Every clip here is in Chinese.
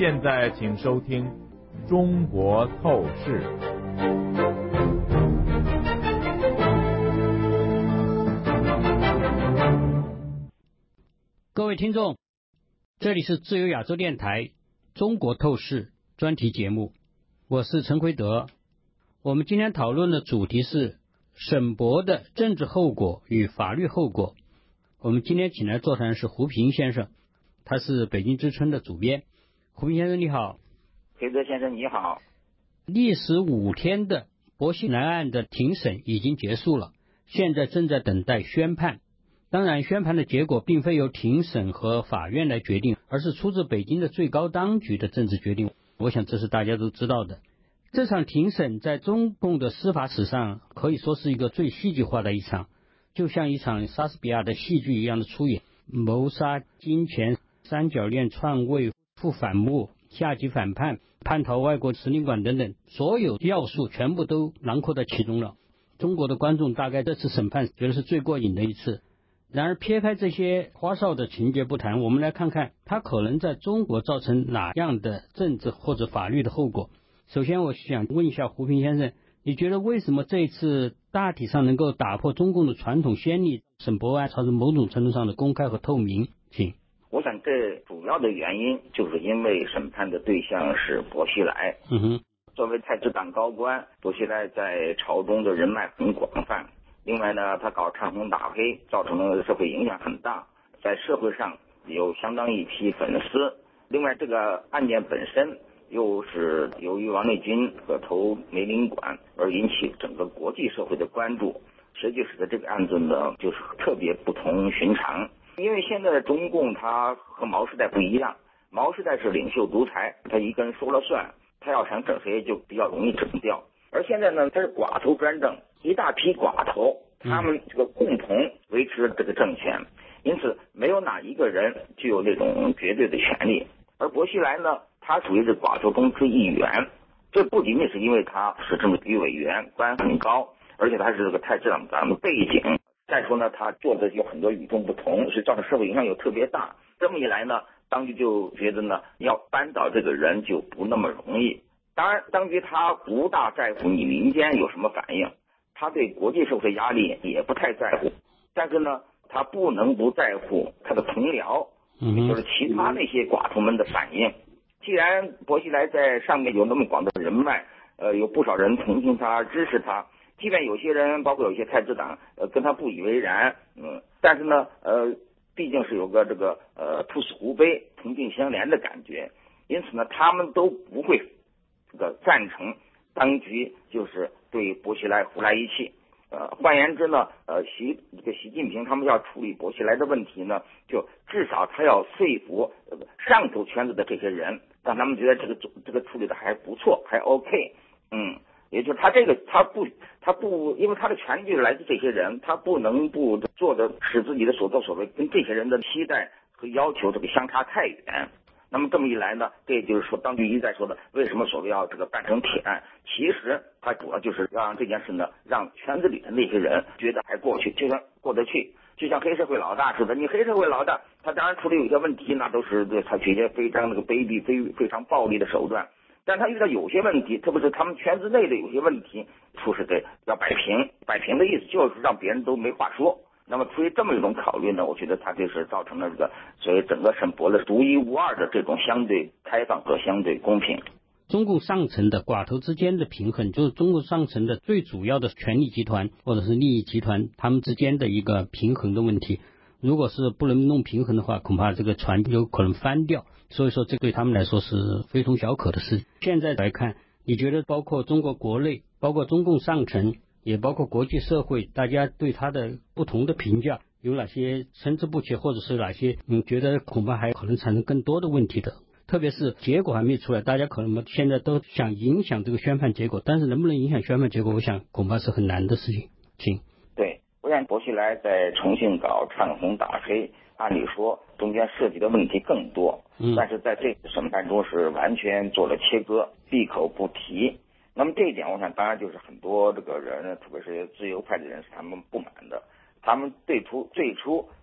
现在请收听《中国透视》。 各位听众，这里是自由亚洲电台《中国透视》专题节目，我是陈奎德。我们今天讨论的主题是沈博的政治后果与法律后果。我们今天请来座谈是胡平先生，他是北京之春的主编。胡平先生你好。 奎德先生你好。 历时5天的薄熙来案的庭审已经结束了，现在正在等待宣判。当然，宣判的结果并非由庭审和法院来决定，而是出自北京的最高当局的政治决定。我想这是大家都知道的。这场庭审在中共的司法史上可以说是一个最戏剧化的一场，就像一场莎士比亚的戏剧一样的出演，谋杀、金钱、三角恋、篡位、副反目、下级反叛、叛逃外国使领馆等等，所有要素全部都囊括在其中了。中国的观众大概这次审判觉得是最过瘾的一次。然而撇开这些花哨的情节不谈，我们来看看它可能在中国造成哪样的政治或者法律的后果。首先我想问一下胡平先生，你觉得为什么这一次大体上能够打破中共的传统先例，沈博案朝着某种程度上的公开和透明？请。 我想这主要的原因就是因为审判的对象是薄熙来。作为太子党高官，薄熙来在朝中的人脉很广泛，另外呢，他搞唱红打黑，造成的社会影响很大，在社会上有相当一批粉丝。另外，这个案件本身又是由于王立军和投梅领馆而引起整个国际社会的关注，实际使得这个案子呢，就是特别不同寻常。因为现在的中共它和毛时代不一样，毛时代是领袖独裁，他一个人说了算，他要想整谁就比较容易整掉。而现在呢，他是寡头专政，一大批寡头，他们这个共同维持这个政权，因此没有哪一个人具有那种绝对的权利。而薄熙来呢，他属于是寡头中之一员，这不仅仅是因为他是政治局委员，官很高，而且他是这个太子党的背景。再说呢，他做的有很多与众不同，是造成社会影响又特别大。这么一来呢，当局就觉得呢，要扳倒这个人就不那么容易。当然，当局他不大在乎你民间有什么反应，他对国际社会压力也不太在乎，但是呢，他不能不在乎他的同僚，也就是其他那些寡头们的反应。既然薄熙来在上面有那么广的人脉，有不少人同情他、支持他，即便有些人，包括有些太子党，跟他不以为然，但是呢，毕竟是有个这个兔死狐悲、同病相怜的感觉，因此呢，他们都不会这个赞成当局就是对薄熙来胡来一气。换言之呢，习近平他们要处理薄熙来的问题呢，就至少他要说服上头圈子的这些人，让他们觉得这个处理的还不错，还 OK。也就是他不，因为他的权力就是来自这些人，他不能不做的使自己的所作所为跟这些人的期待和要求这个相差太远。那么这么一来呢，这也就是说当局一再说的为什么所谓要这个办成铁案，其实他主要就是让这件事呢，让圈子里的那些人觉得还过去，就像过得去，就像黑社会老大似的。你黑社会老大，他当然处理有些问题，那都是采取一些非常卑鄙、非常暴力的手段。但他遇到有些问题，特别是他们圈子内的有些问题，处事得要摆平。摆平的意思就是让别人都没话说。那么出于这么一种考虑呢，我觉得它就是造成了这个所谓整个沈博的独一无二的这种相对开放和相对公平。 中共上层的寡头之间的平衡，就是中共上层的最主要的权力集团或者是利益集团他们之间的一个平衡的问题。如果是不能弄平衡的话，恐怕这个船有可能翻掉。所以说这对他们来说是非同小可的事。现在来看，你觉得包括中国国内，包括中共上层，也包括国际社会，大家对他的不同的评价有哪些参差不齐，或者是哪些觉得恐怕还可能产生更多的问题的？特别是结果还没出来，大家可能现在都想影响这个宣判结果，但是能不能影响宣判结果，我想恐怕是很难的事情。请。 对，我想薄熙来在重庆搞唱红打黑，按理说中间涉及的问题更多，但是在这次审判中是完全做了切割，闭口不提。那么这一点我想当然就是很多这个人，特别是自由派的人是他们不满的。他们最初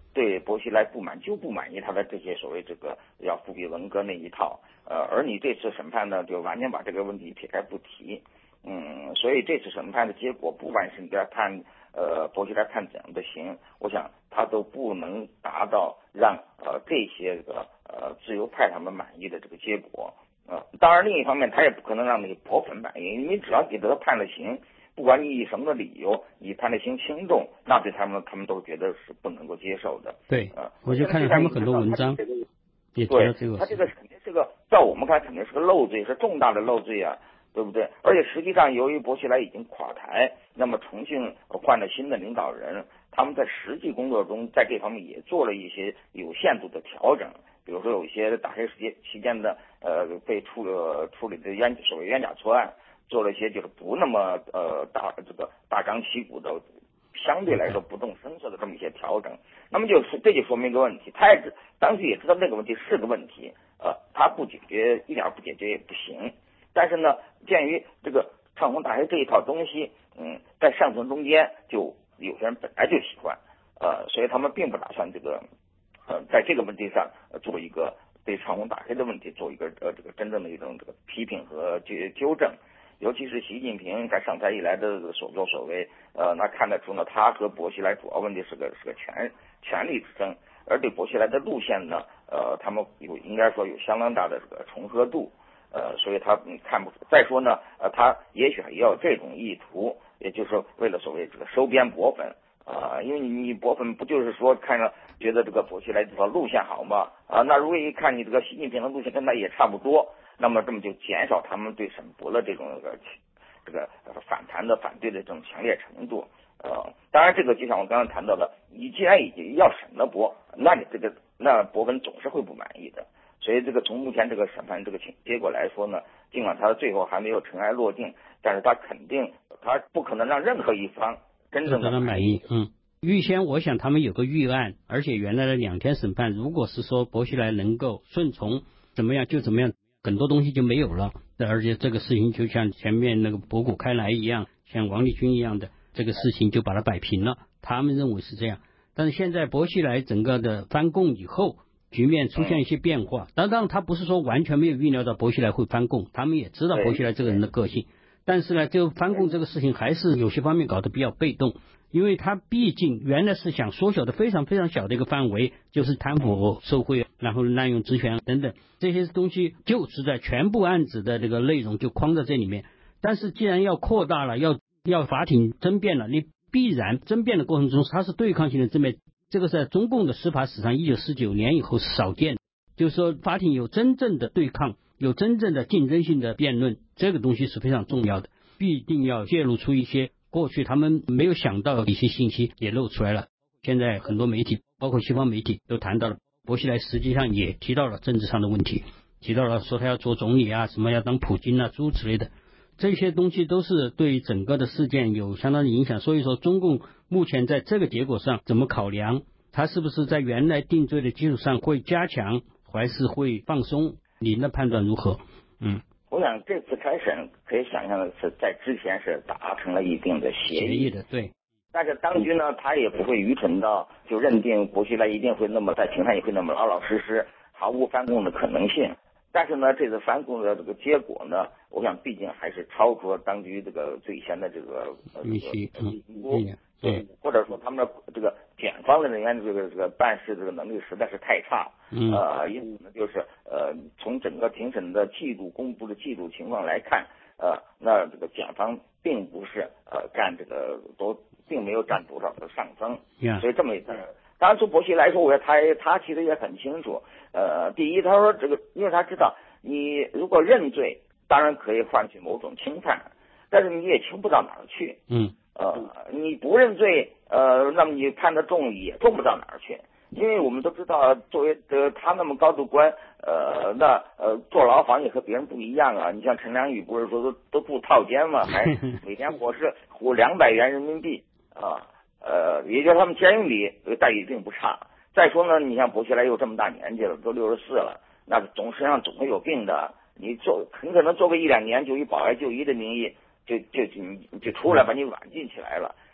对薄熙来不满就不满意他的这些所谓这个要复辟文革那一套，而你这次审判呢就完全把这个问题撇开不提，所以这次审判的结果，不管是你给他判薄熙来判怎样的刑，我想他都不能达到让这些个自由派他们满意的这个结果。当然另一方面他也不可能让那个薄粉满意，你只要给他判了刑，不管你以什么理由，你判的刑轻重，那对他们都觉得是不能够接受的。 对，我就看了他们很多文章，也提到这个。 他这个肯定是个，在我们看肯定是个漏罪，是重大的漏罪啊，对不对？而且实际上，由于薄熙来已经垮台，那么重庆换了新的领导人，他们在实际工作中在这方面也做了一些有限度的调整。比如说有一些大黑期间的被处理的所谓冤假错案，做了一些就是不那么大张旗鼓的，相对来说不动声色的这么一些调整。那么这就说明一个问题，他当时也知道那个问题是个问题，他不解决一点不解决也不行。但是呢，鉴于这个唱红大黑这一套东西，在上层中间就有些人本来就喜欢，所以他们并不打算这个。在这个问题上做一个对唱红打黑的问题做一个这个真正的一种这个批评和纠正，尤其是习近平在上台以来的所作所为，那看得出呢，他和薄熙来主要问题是个权力之争，而对薄熙来的路线呢，他们应该说有相当大的这个重合度，所以他看不出。再说呢，他也许也有这种意图，也就是为了所谓这个收编薄粉。因为你薄粉不就是说看着觉得这个薄熙来这条路线好吗？那如果一看你这个习近平的路线跟他也差不多，那么这么就减少他们对沈博的这种这个反弹的反对的这种强烈程度。当然这个就像我刚才谈到的，你既然已经要审了薄，那你那薄粉总是会不满意的。所以这个从目前这个审判这个结果来说呢，尽管他最后还没有尘埃落定，但是他不可能让任何一方真正的满意。预先我想他们有个预案，而且原来的2天审判，如果是说薄熙来能够顺从怎么样就怎么样，很多东西就没有了。而且这个事情就像前面那个博古开来一样，像王立军一样的这个事情就把它摆平了，他们认为是这样。但是现在薄熙来整个的翻供以后，局面出现一些变化。当然他不是说完全没有预料到薄熙来会翻供，他们也知道薄熙来这个人的个性，但是呢，就翻供这个事情还是有些方面搞得比较被动，因为他毕竟原来是想缩小的非常非常小的一个范围，就是贪腐受贿，然后滥用职权等等这些东西，就是在全部案子的这个内容就框在这里面。但是既然要扩大了，要法庭争辩了，你必然争辩的过程中它是对抗性的争辩，这个在中共的司法史上1949年以后是少见的，就是说法庭有真正的对抗，有真正的竞争性的辩论，这个东西是非常重要的，必定要泄露出一些过去他们没有想到的一些信息也露出来了。现在很多媒体包括西方媒体都谈到了，薄熙来实际上也提到了政治上的问题，提到了说他要做总理啊，什么要当普京啊诸如此类的，这些东西都是对整个的事件有相当的影响。所以说中共目前在这个结果上怎么考量，他是不是在原来定罪的基础上会加强还是会放松，您的判断如何？ 我想这次开审可以想象的是在之前是达成了一定的协议的，对。 但是当局呢，他也不会愚蠢到就认定薄熙来一定会那么在庭上也会那么老老实实，毫无翻供的可能性。但是呢，这次翻供的这个结果呢，我想毕竟还是超出了当局这个最先的这个评估，或者说他们的这个检方的人员这个办事这个能力实在是太差，因此呢，就是从整个庭审的记录公布的记录情况来看，那这个检方并不是占这个并没有占多少的上风，所以这么一个。当然从薄熙来说，我觉得他其实也很清楚，第一他说这个，因为他知道你如果认罪，当然可以换取某种轻判，但是你也轻不到哪儿去，你不认罪，那么你判得重也重不到哪儿去，因为我们都知道，作为他那么高的官，坐牢房也和别人不一样啊。你像陈良宇不是说都住套间嘛，还每天伙食200元人民币啊。也就是他们监狱里待遇并不差。再说呢，你像薄熙来又这么大年纪了，都64了，那身上总会有病的。你很可能做个1-2年，就以保外就医的名义就出来把你软禁起来了。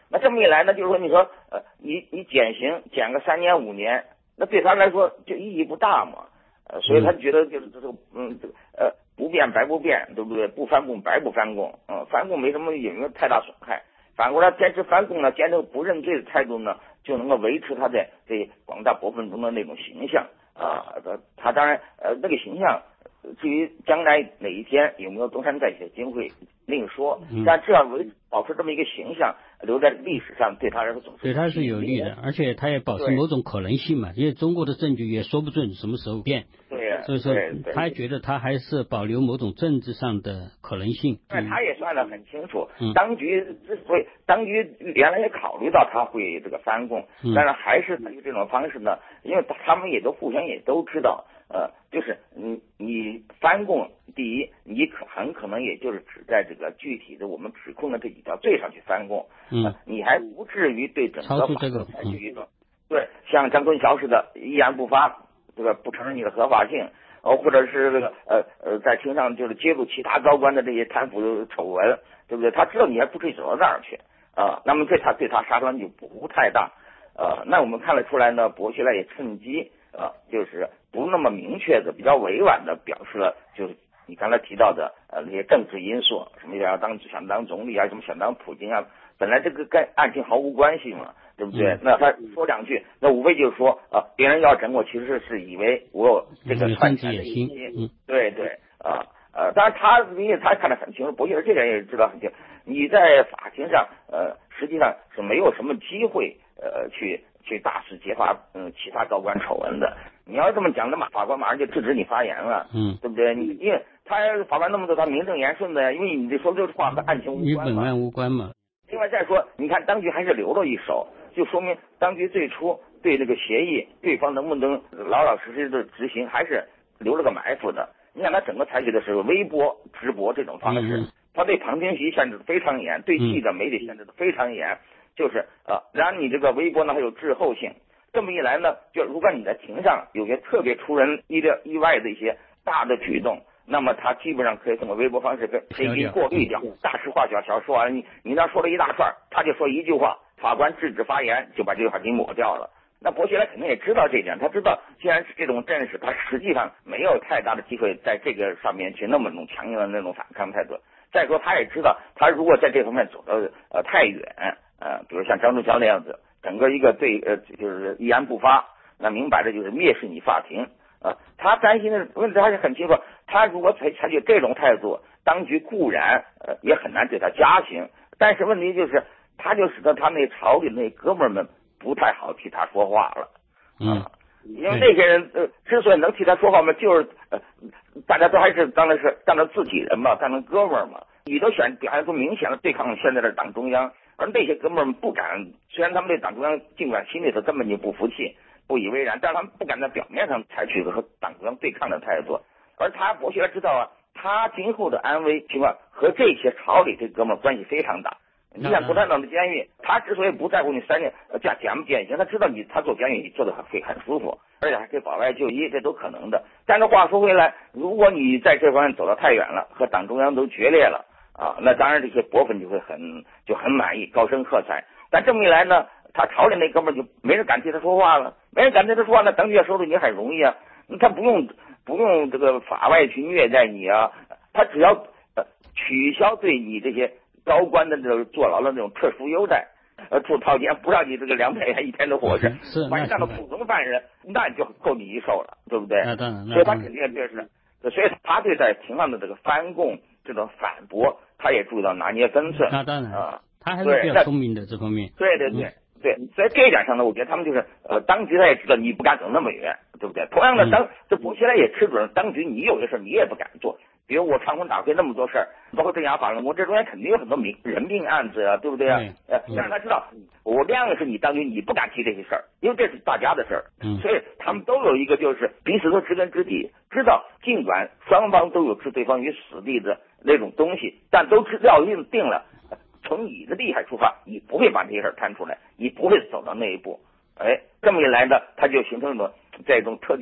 那这么一来呢，就是说你说你减刑减个3年5年，那对他来说就意义不大嘛。所以他觉得就是不变白不变，对不对？不翻供白不翻供，翻供没什么也没有太大损害。反过来坚持翻供呢，坚持不认罪的态度呢，就能够维持他在这广大国民中的那种形象啊。他当然那个形象，至于将来哪一天有没有东山再起的机会另说，但至少保持这么一个形象留在历史上，对他来说总是对他是有利的，而且他也保持某种可能性嘛，因为中国的证据也说不准什么时候变，所以说他觉得他还是保留某种政治上的可能性。 他也算得很清楚，当局原来也考虑到他会这个翻供，但是还是采取这种方式呢，因为他们也都互相也都知道，就是你翻供，第一，你很可能也就是只在这个具体的我们指控的这几条罪上去翻供，你还不至于对整个法律采取一种对像张春桥似的一言不发，这个不承认你的合法性，或者是这个在庭上就是揭露其他高官的这些贪腐丑闻，对不对？他知道你还不至于走到那儿去那么对他杀伤就不太大。那我们看得出来呢，薄熙来也趁机就是不那么明确的、比较委婉的表示了，就是你刚才提到的那些政治因素，什么想当总理啊，什么想当普京啊，本来这个跟案情毫无关系嘛，对不对？那他说两句，那无非就是说别人要整我，其实是以为我有这个篡权的野心，对当然因为他看得很清楚，薄熙来这点也知道很清楚，你在法庭上实际上是没有什么机会去大肆揭发其他高官丑闻的。你要这么讲，那么法官马上就制止你发言了，对不对？因为他法官那么多，他名正言顺的呀，因为你这说这话和案情无关嘛， 与本案无关嘛。 另外再说，你看当局还是留了一手，就说明当局最初对这个协议对方能不能老老实实的执行，还是留了个埋伏的。你看他整个采取的是微博直播这种方式，他对旁听席限制的非常严，对记者媒体限制的非常严，就是然后你这个微博呢还有滞后性，这么一来呢，就如果你在庭上有些特别出人意外的一些大的举动，那么他基本上可以通过微博方式可以给你过滤掉，大事化小，小事化你那说了一大串，他就说一句话，法官制止发言，就把这句话给抹掉了。那薄熙来肯定也知道这一点，他知道既然是这种阵势，他实际上没有太大的机会在这个上面去那么种强硬的那种反抗态度。再说他也知道，他如果在这方面走得太远，比如像张春桥那样子，整个一个就是一言不发，那明摆着就是蔑视你法庭他担心的问题还是很清楚，他如果采取这种态度，当局固然也很难对他加刑，但是问题就是他就使得他那朝里那哥们儿们不太好替他说话了因为那些人之所以能替他说话嘛，就是大家都还是当成自己人嘛，当成哥们儿嘛，你都表现出明显的对抗现在的党中央，而那些哥们儿们不敢，虽然他们对党中央尽管心里头根本就不服气不以为然，但是他们不敢在表面上采取和党中央对抗的态度，而薄熙来知道他今后的安危情况和这些朝里这哥们儿关系非常大。你像共产党的监狱，他之所以不在乎你3年减不减刑，他知道他做监狱你做的会很舒服，而且还可以保外就医，这都可能的。但是话说回来，如果你在这方面走得太远了，和党中央都决裂了那当然这些薄粉就会很满意，高声喝彩。但这么一来呢，他朝里那哥们儿就没人敢替他说话了，没人敢替他说话，那当局要收拾你很容易他不用这个法外去虐待你他只要取消对你这些高官的这种坐牢的那种特殊优待，住套间不让你这个200元一天的伙食，把你当成普通犯人，那就够你一受了，对不对？所以他肯定这是，所以他对在庭上的这个翻供这种反驳，他也注意到拿捏分寸。 那当然他还是比较聪明的这方面。 对，所以这一点上呢，我觉得他们就是当局他也知道你不敢走那么远，对不对？同样的，这薄熙来也吃准当局你有的事你也不敢做。比如我唱红打非那么多事儿，包括镇压法轮功，这中间肯定有很多人命案子对不对让他知道我亮的是你当局你不敢提这些事儿，因为这是大家的事儿所以他们都有一个就是彼此都知根知底，知道尽管双方都有置对方于死地的那种东西，但都知道定了从你的利害出发，你不会把这些事儿摊出来，你不会走到那一步这么一来呢，他就形成一种在一种特定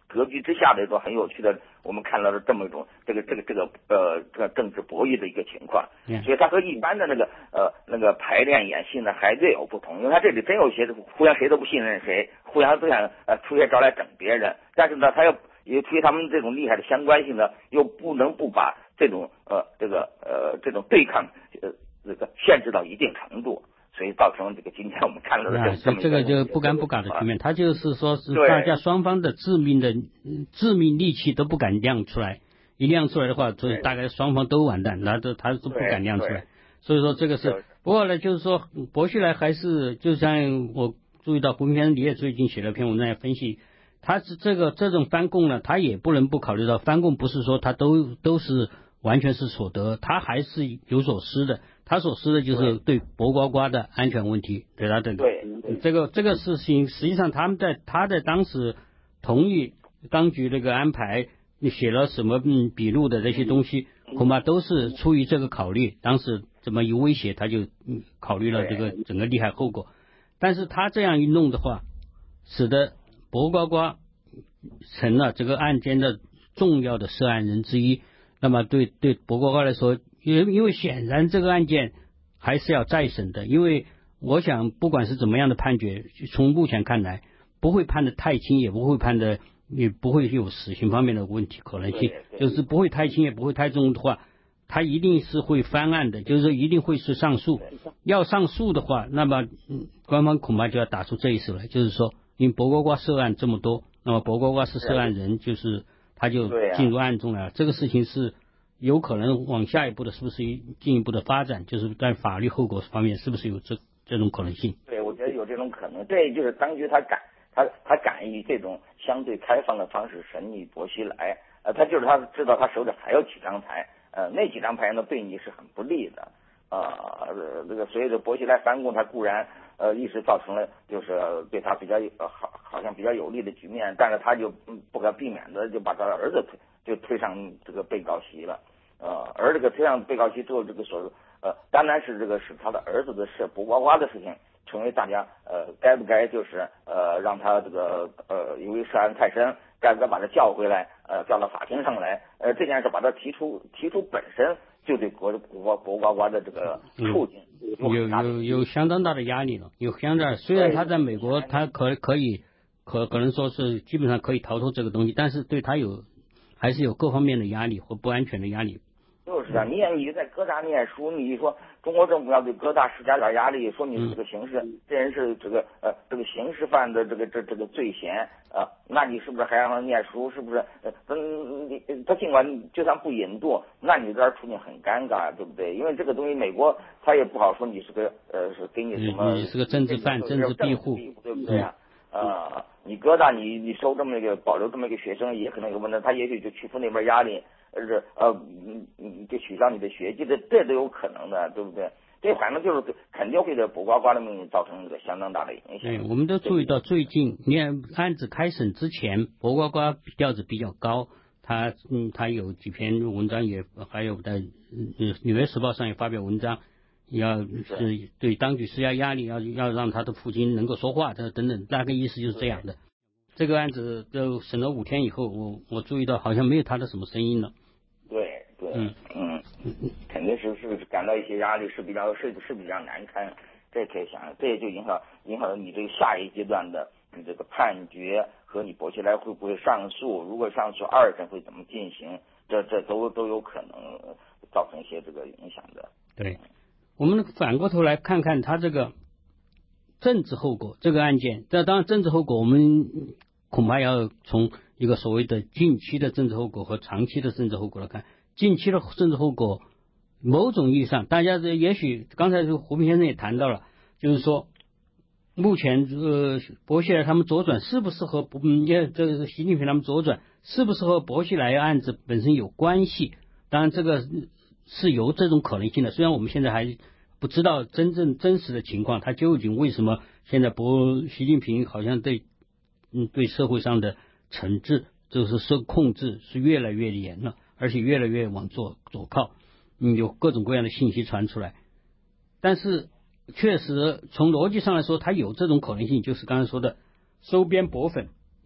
格局之下的一种很有趣的，我们看到了这么一种这个政治博弈的一个情况。所以它和一般的那个排练演戏呢还略有不同，因为它这里真有些互相谁都不信任谁，互相都想出些招来整别人，但是呢他也出于他们这种厉害的相关性呢，又不能不把这种这种对抗这个限制到一定程度。所以造成这个今天我们看到的这个就不敢不敢的局面，他就是说是大家双方的致命利器都不敢亮出来，一亮出来的话，所以大概双方都完蛋，那他是不敢亮出来。所以说这个是，不过呢，就是说薄熙来还是就像我注意到胡平先生你也最近写了篇文章来分析，他是这种翻供呢，他也不能不考虑到翻供不是说他都是完全是所得，他还是有所失的。他所失的就是对薄瓜瓜的安全问题，对他的这个事情，实际上他在当时同意当局这个安排，你写了什么笔录的这些东西，恐怕都是出于这个考虑。当时这么一威胁，他就考虑了这个整个利害后果。但是他这样一弄的话，使得薄瓜瓜成了这个案件的重要的涉案人之一。那么对薄瓜瓜来说，因为显然这个案件还是要再审的，因为我想不管是怎么样的判决，从目前看来不会判得太轻，也不会有死刑方面的问题可能性，就是不会太轻也不会太重的话，他一定是会翻案的，就是说一定会是上诉。要上诉的话，那么官方恐怕就要打出这一手来，就是说因为薄瓜瓜涉案这么多，那么薄瓜瓜是涉案人，就是他就进入案中了。这个事情是有可能往下一步的，是不是进一步的发展？就是在法律后果方面，是不是有这种可能性？ 对，我觉得有这种可能。这就是当局他敢以这种相对开放的方式审理薄熙来，他知道他手里还有几张牌，那几张牌呢对你是很不利的，这个所以这薄熙来翻供，他固然一时造成了就是对他比较好像比较有利的局面，但是他就不可避免的就把他的儿子推上这个被告席了，而这个推上被告席之后，这个当然是这个是他的儿子的事，薄瓜瓜的事情，成为大家该不该就是让他这个由于涉案太深，该不该把他叫回来，叫到法庭上来，这件事把他提出本身就对薄瓜瓜的这个处境有相当大的压力了，有相当虽然他在美国他可能说是基本上可以逃脱这个东西，但是对他还是有各方面的压力或不安全的压力。 就是啊，你在哥大念书，你说中国政府要对哥大施加点压力，说你是这个刑事，这人是这个刑事犯的这个罪嫌那你是不是还让他念书？是不是？他尽管就算不引渡，那你这儿处境很尴尬，对不对？因为这个东西美国他也不好说你是个是给你什么， 你是个政治犯、政治庇护， 对不对啊？你哥大你收这么一个保留这么一个学生，也可能有问题，他也许就屈服那边压力，就取消你的学籍的，这都有可能的，对不对？这反正就是肯定会对薄瓜瓜的命运造成这个相当大的影响。 对，我们都注意到最近，你看案子开审之前，薄瓜瓜调子比较高，他有几篇文章还有在纽约时报上也发表文章，是对当局施加压力，要让他的父亲能够说话，等等，大概意思就是这样的。这个案子就审了5天以后，我注意到好像没有他的什么声音了。 对，肯定是感到一些压力，是比较难堪。这可以想，这也就影响了你这个下一阶段的你这个判决和你薄熙来会不会上诉，如果上诉2审会怎么进行，这都有可能造成一些这个影响的。 对，我们反过头来看看他这个政治后果，这个案件，这当然政治后果我们恐怕要从一个所谓的近期的政治后果和长期的政治后果来看。近期的政治后果，某种意义上，大家也许刚才胡平先生也谈到了，就是说，目前薄熙来他们左转适不适合这个习近平他们左转适不适合薄熙来案子本身有关系？当然，这个是有这种可能性的。虽然我们现在还不知道真实的情况，他究竟为什么现在习近平好像对社会上的惩治就是控制是越来越严了，而且越来越往左靠，有各种各样的信息传出来。但是确实从逻辑上来说，它有这种可能性，就是刚才说的收编薄粉，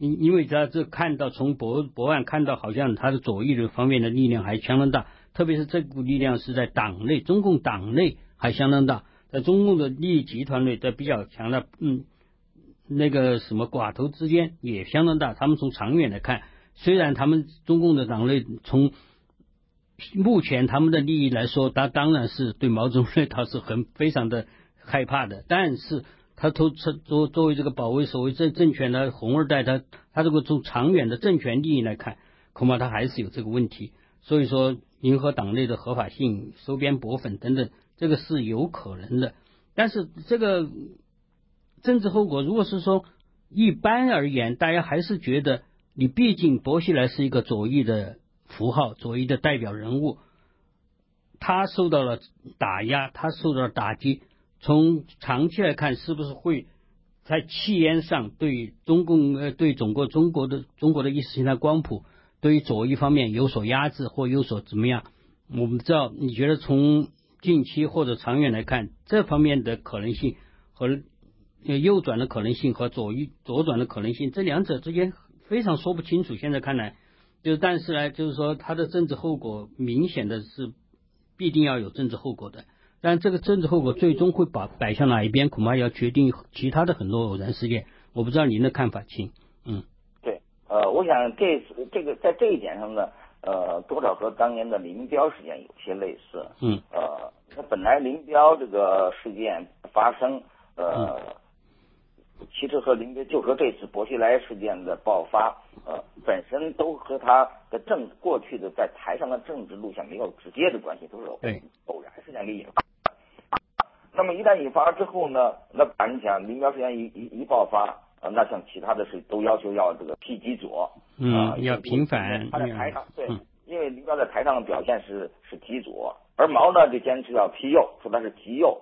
因为他这看到从博案看到，好像他的左翼的方面的力量还相当大，特别是这股力量是在党内，中共党内还相当大，在中共的利益集团内在比较强大，那个什么寡头之间也相当大。他们从长远来看，虽然他们中共的党内从目前他们的利益来说，他当然是对毛泽东他是非常的害怕的，但是他作为这个保卫所谓政权的红二代，他这个从长远的政权利益来看，恐怕他还是有这个问题。所以说，迎合党内的合法性、收编薄粉等等，这个是有可能的。但是这个政治后果，如果是说一般而言，大家还是觉得你毕竟薄熙来是一个左翼的符号，左翼的代表人物，他受到了打压，他受到了打击。从长期来看，是不是会在气焰上对中共对中国的意识形态光谱，对于左翼方面有所压制或有所怎么样？我们知道，你觉得从近期或者长远来看，这方面的可能性和右转的可能性和左转的可能性，这两者之间非常说不清楚。现在看来，但是呢，就是说它的政治后果明显的是必定要有政治后果的。但这个政治后果最终会摆向哪一边，恐怕要决定其他的很多偶然事件。我不知道您的看法，请。 对，我想这个在这一点上呢，多少和当年的林彪事件有些类似。那本来林彪这个事件发生，其实和这次薄熙来事件的爆发，本身都和他的过去的在台上的政治路线没有直接的关系，都是偶然事件给引发。那么一旦引发了之后呢，那你想林彪事件一爆发，那像其他的事都要求要这个批极左， 要平反。 他在台上因为林彪在台上的表现是极左，而毛呢就坚持要批右，说他是极右，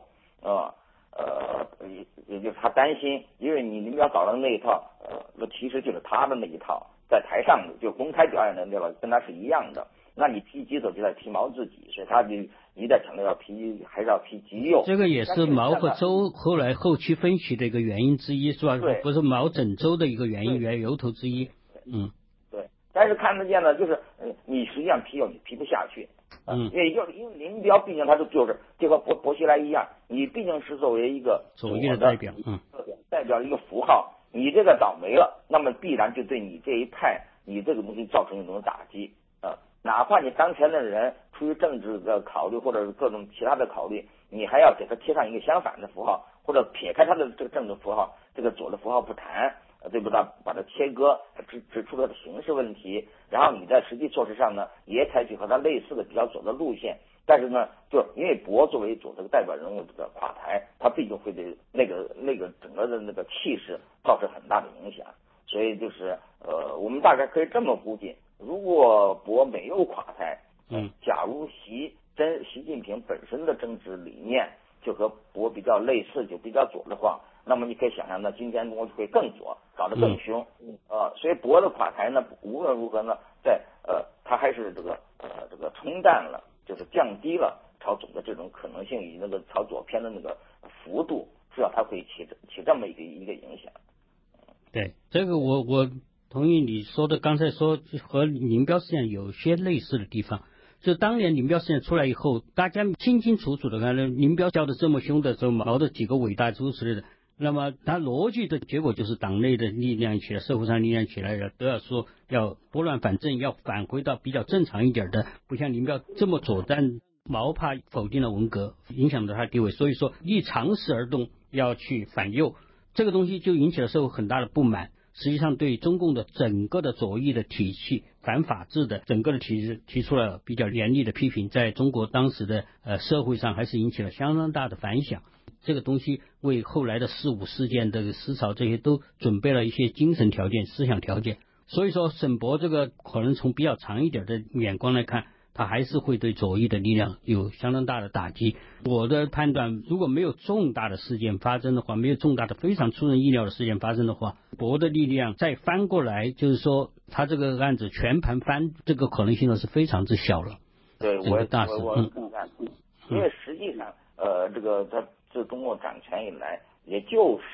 也就是他担心，因为你林彪搞的那一套，那其实就是他的那一套，在台上就公开表演的那个跟他是一样的。那你批极左就在批毛自己，所以他就一再强调还是要批极右。 这个也是毛和周后期分歧的一个原因之一，是吧？ 对， 不是毛整周的一个原因由头之一。 对。但是看得见呢，就是你实际上批右你批不下去。因为林彪毕竟他就是就和薄熙来一样，你毕竟是作为一个左翼的代表， 代表一个符号，你这个倒霉了，那么必然就对你这一派，你这个东西造成一种打击。哪怕你当前的人出于政治的考虑或者是各种其他的考虑，你还要给他贴上一个相反的符号，或者撇开他的这个政治符号，这个左的符号不谈，对不对？把它切割，指出它的形式问题，然后你在实际措施上呢，也采取和他类似的比较左的路线，但是呢，就因为薄作为左这个代表人物这个垮台，他必定会对那个整个的那个气势造成很大的影响，所以就是我们大概可以这么估计。如果薄没有垮台，假如习近平本身的政治理念就和薄比较类似，就比较左的话，那么你可以想象呢，今天中国会更左，搞得更凶。所以薄的垮台呢，无论如何呢，它还是这个冲淡了，就是降低了朝左的这种可能性与那个朝左偏的那个幅度，至少它会起这么一个影响。 对，这个我同意你说的，刚才说和林彪事件有些类似的地方。就当年林彪事件出来以后，大家清清楚楚的看，林彪叫的这么凶的时候，毛的几个伟大诸如此类的，那么他逻辑的结果就是党内的力量起来，社会上力量起来了，都要说要拨乱反正，要返回到比较正常一点的，不像林彪这么左，但毛怕否定了文革，影响到他的地位，所以说逆常识而动，要去反右，这个东西就引起了社会很大的不满。实际上对中共的整个的左翼的体系、反法治的整个的体制提出了比较严厉的批评，在中国当时的社会上还是引起了相当大的反响。这个东西为后来的4·5事件的思潮这些都准备了一些精神条件、思想条件。所以说沈博这个可能从比较长一点的眼光来看，它还是会对左翼的力量有相当大的打击。我的判断，如果没有重大的事件发生的话，没有重大的非常出人意料的事件发生的话，薄的力量再翻过来，就是说他这个案子全盘翻，这个可能性呢是非常之小了。 对，我更赞同，因为实际上这中共掌权以来，也就是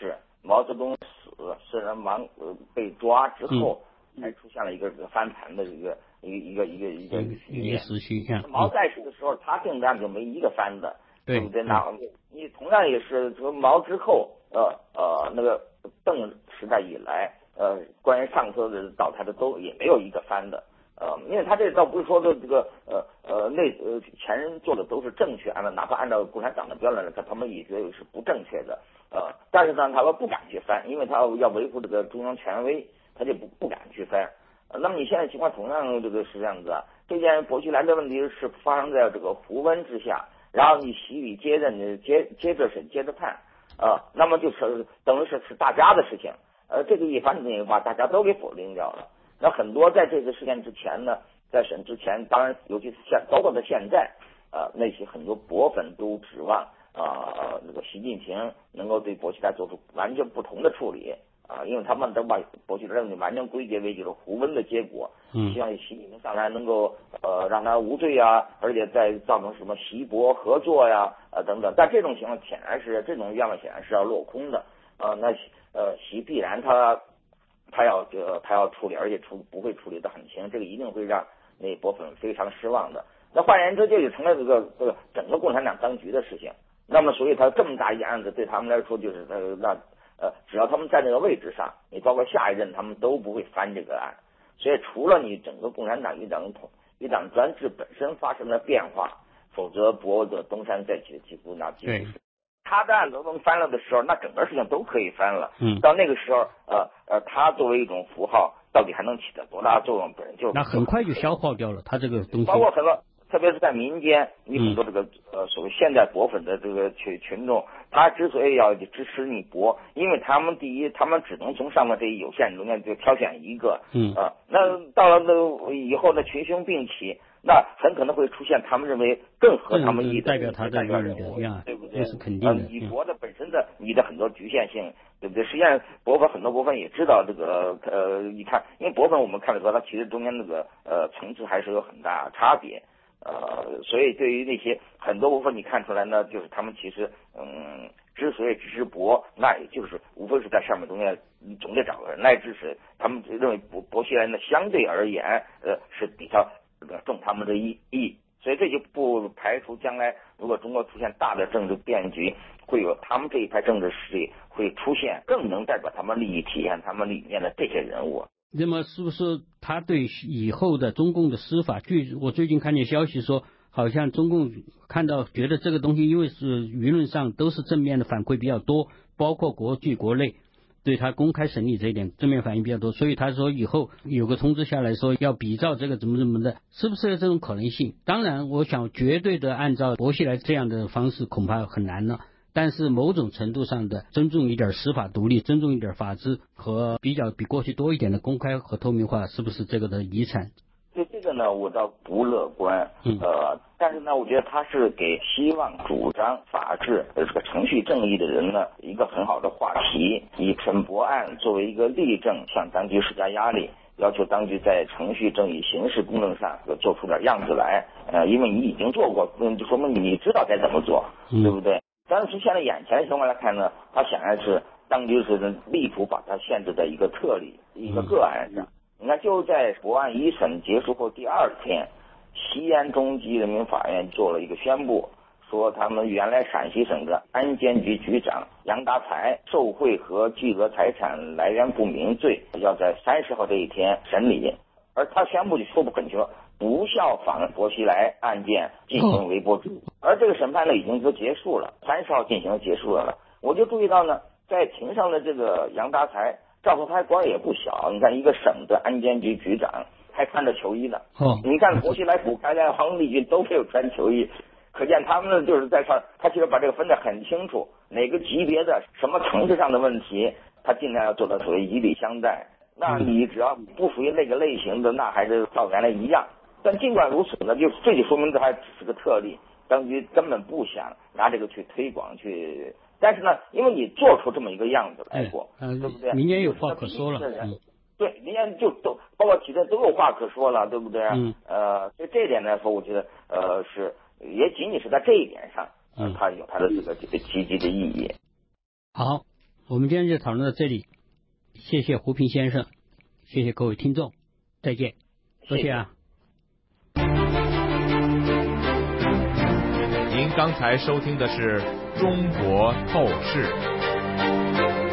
毛泽东死，是人被抓之后，才出现了一个翻盘的一个时序。 毛在世的时候，他定档就没一个翻的， 对不对？那你同样也是从毛之后，那个邓时代以来，关于上策的倒台的都也没有一个翻的。因为他这倒不是说的这个前人做的都是正确，哪怕按照共产党的标准来看，他们也觉得是不正确的。但是呢，他们不敢去翻，因为他要维护这个中央权威，他就不敢去翻。那么你现在情况同样这个是这样子啊，这件薄熙来的问题是发生在这个胡温之下，然后你习李接着审接着判，那么就是等于是大家的事情，这个一翻的话，大家都给否定掉了。那很多在这个事件之前呢，在审之前，当然尤其是包括到现在，那些很多薄粉都指望那个习近平能够对薄熙来做出完全不同的处理因为他们都把薄熙来问题完全归结为就是胡温的结果，希望习近平上来能够让他无罪而且再造成什么习薄合作等等，但这种情况显然是这种愿望显然是要落空的那习必然他要处理，而且不会处理得很轻，这个一定会让那薄粉非常失望的。那换言之，这就成了这个整个共产党当局的事情。那么，所以他这么大一案子对他们来说，就是只要他们在这个位置上，你包括下一任，他们都不会翻这个案。所以，除了你整个共产党一党专制本身发生了变化，否则博得东山再起的几乎那几乎是。他的案子能翻了的时候，那整个事情都可以翻了。到那个时候，他作为一种符号，到底还能起到多大作用？本人就那很快就消耗掉了他这个东西。 包括很多，特别是在民间，你很多这个所谓现代薄粉的这个群众，他之所以要支持你薄，因为他们第一，他们只能从上面这一有限中间就挑选一个。那到了那以后的群雄并起。那很可能会出现他们认为更合他们意的代表他的人物， 对不对？ 这是肯定的。 你薄的本身的你的很多局限性，对不对？实际上很多薄粉也知道这个你看，因为薄粉我们看得出它其实中间那个层次还是有很大差别。所以对于那些很多薄粉你看出来呢，就是他们其实之所以支持薄，那也就是无非是在上面中间总得找个人来支持。他们认为薄熙来呢相对而言是比较中他们的意，所以这就不排除将来如果中国出现大的政治变局，会有他们这一派政治势力会出现更能代表他们利益、体现他们理念的这些人物。 那么是不是他对以后的中共的司法，我最近看见消息说，好像中共看到觉得这个东西，因为是舆论上都是正面的反馈比较多，包括国际国内对他公开审理这一点正面反应比较多，所以他说以后有个通知下来说要比照这个怎么的，是不是有这种可能性？当然我想绝对的按照薄熙来这样的方式恐怕很难了，但是某种程度上的尊重一点司法独立，尊重一点法治和比过去多一点的公开和透明化，是不是这个的遗产？ 对这个呢，我倒不乐观。但是呢，我觉得他是给希望主张法治这个程序正义的人呢一个很好的话题，以陈薄案作为一个例证，向当局施加压力，要求当局在程序正义、刑事公正上做出点样子来。因为你已经做过，就说明你知道该怎么做，对不对？但是从现在眼前的情况来看呢，他显然是当局是力图把它限制在一个特例、一个个案上。你看，就在薄案一审结束后第二天，西安中级人民法院做了一个宣布，说他们原来陕西省的安监局局长杨达才受贿和巨额财产来源不明罪，要在30号这一天审理。而他宣布就说不很清楚，不效仿薄熙来案件进行微博注。而这个审判呢已经都结束了，30号进行结束了。我就注意到呢，在庭上的这个杨达才赵福开官也不小，你看一个省的安监局局长还穿着球衣呢。你看薄熙来、卜开来、黄立军都没有穿球衣，可见他们呢就是在上，他其实把这个分得很清楚，哪个级别的什么层次上的问题，他尽量要做到所谓以礼相待。那你只要不属于那个类型的，那还是照原来一样。但尽管如此呢，这就说明这还只是个特例，当局根本不想拿这个去推广去。但是呢，因为你做出这么一个样子来过，对不对？ 民间有话可说了。 对，民间就都包括体制都有话可说了，对不对？所以这一点来说，我觉得是也仅仅是在这一点上，它有它的这个积极的意义。 好， 我们今天就讨论到这里，谢谢胡平先生，谢谢各位听众，再见，多谢啊。 您刚才收听的是《中国透视》。